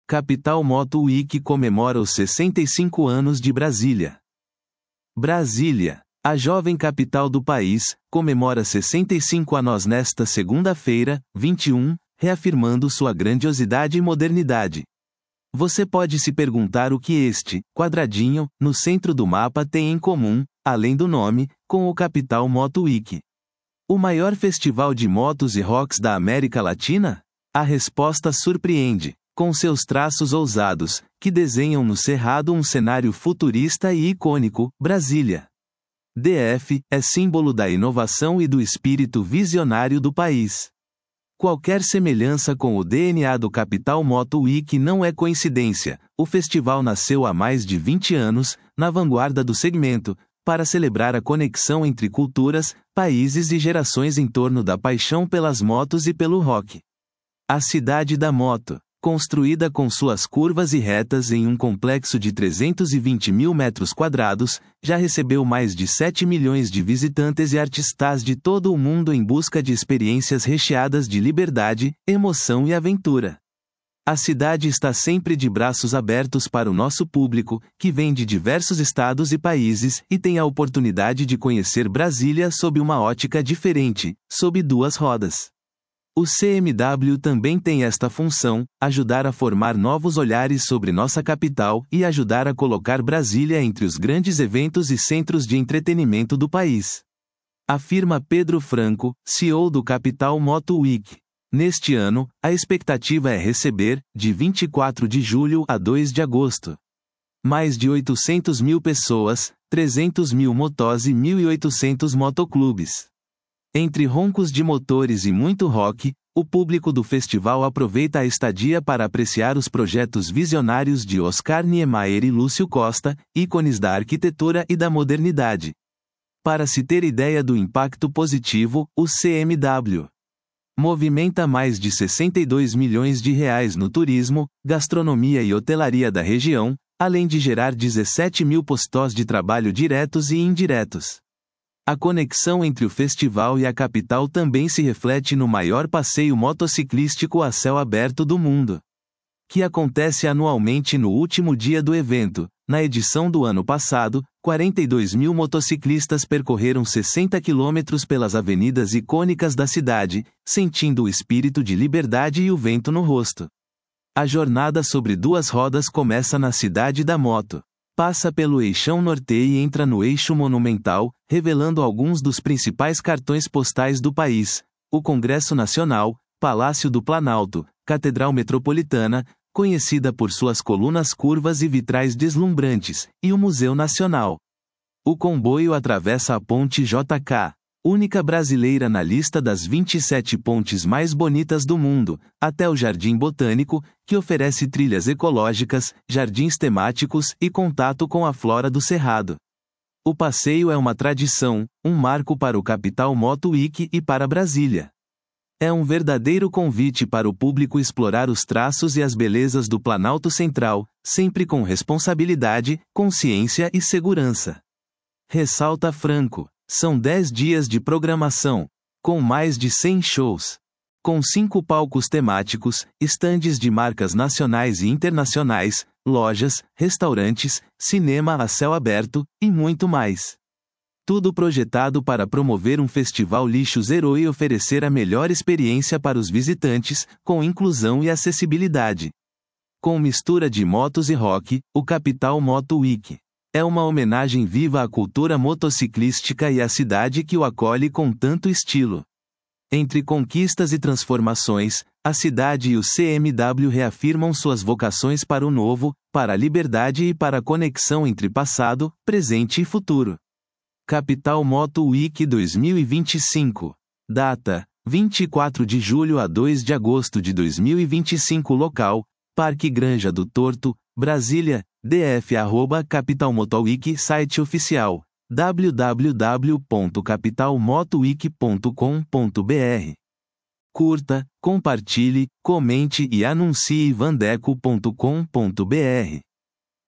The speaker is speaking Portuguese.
Capital Moto Week comemora os 65 anos de Brasília. Brasília, a jovem capital do país, comemora 65 anos nesta segunda-feira, 21, reafirmando sua grandiosidade e modernidade. Você pode se perguntar o que este quadradinho no centro do mapa tem em comum, além do nome, com o Capital Moto Week. O maior festival de motos e rocks da América Latina? A resposta surpreende, com seus traços ousados, que desenham no cerrado um cenário futurista e icônico. Brasília. DF é símbolo da inovação e do espírito visionário do país. Qualquer semelhança com o DNA do Capital Moto Week não é coincidência. O festival nasceu há mais de 20 anos, na vanguarda do segmento, para celebrar a conexão entre culturas, países e gerações em torno da paixão pelas motos e pelo rock. A Cidade da Moto, construída com suas curvas e retas em um complexo de 320 mil metros quadrados, já recebeu mais de 7 milhões de visitantes e artistas de todo o mundo em busca de experiências recheadas de liberdade, emoção e aventura. A cidade está sempre de braços abertos para o nosso público, que vem de diversos estados e países, e tem a oportunidade de conhecer Brasília sob uma ótica diferente, sob duas rodas. O CMW também tem esta função, ajudar a formar novos olhares sobre nossa capital e ajudar a colocar Brasília entre os grandes eventos e centros de entretenimento do país. Afirma Pedro Franco, CEO do Capital Moto Week. Neste ano, a expectativa é receber, de 24 de julho a 2 de agosto, mais de 800 mil pessoas, 300 mil motos e 1.800 motoclubes. Entre roncos de motores e muito rock, o público do festival aproveita a estadia para apreciar os projetos visionários de Oscar Niemeyer e Lúcio Costa, ícones da arquitetura e da modernidade. Para se ter ideia do impacto positivo, o CMW movimenta mais de 62 milhões de reais no turismo, gastronomia e hotelaria da região, além de gerar 17 mil postos de trabalho diretos e indiretos. A conexão entre o festival e a capital também se reflete no maior passeio motociclístico a céu aberto do mundo, que acontece anualmente no último dia do evento. Na edição do ano passado, 42 mil motociclistas percorreram 60 quilômetros pelas avenidas icônicas da cidade, sentindo o espírito de liberdade e o vento no rosto. A jornada sobre duas rodas começa na Cidade da Moto. Passa pelo Eixão Norte e entra no Eixo Monumental, revelando alguns dos principais cartões postais do país: o Congresso Nacional, Palácio do Planalto, Catedral Metropolitana, conhecida por suas colunas curvas e vitrais deslumbrantes, e o Museu Nacional. O comboio atravessa a Ponte JK, única brasileira na lista das 27 pontes mais bonitas do mundo, até o Jardim Botânico, que oferece trilhas ecológicas, jardins temáticos e contato com a flora do Cerrado. O passeio é uma tradição, um marco para o Capital Moto Week e para Brasília. É um verdadeiro convite para o público explorar os traços e as belezas do Planalto Central, sempre com responsabilidade, consciência e segurança. Ressalta Franco. São 10 dias de programação, com mais de 100 shows, com 5 palcos temáticos, estandes de marcas nacionais e internacionais, lojas, restaurantes, cinema a céu aberto, e muito mais. Tudo projetado para promover um festival lixo zero e oferecer a melhor experiência para os visitantes, com inclusão e acessibilidade. Com mistura de motos e rock, o Capital Moto Week é uma homenagem viva à cultura motociclística e à cidade que o acolhe com tanto estilo. Entre conquistas e transformações, a cidade e o CMW reafirmam suas vocações para o novo, para a liberdade e para a conexão entre passado, presente e futuro. Capital Moto Week 2025. Data: 24 de julho a 2 de agosto de 2025. Local: Parque Granja do Torto, Brasília, DF. Capital Moto Week. Site oficial: www.capitalmotoweek.com.br. Curta, compartilhe, comente e anuncie vandeco.com.br.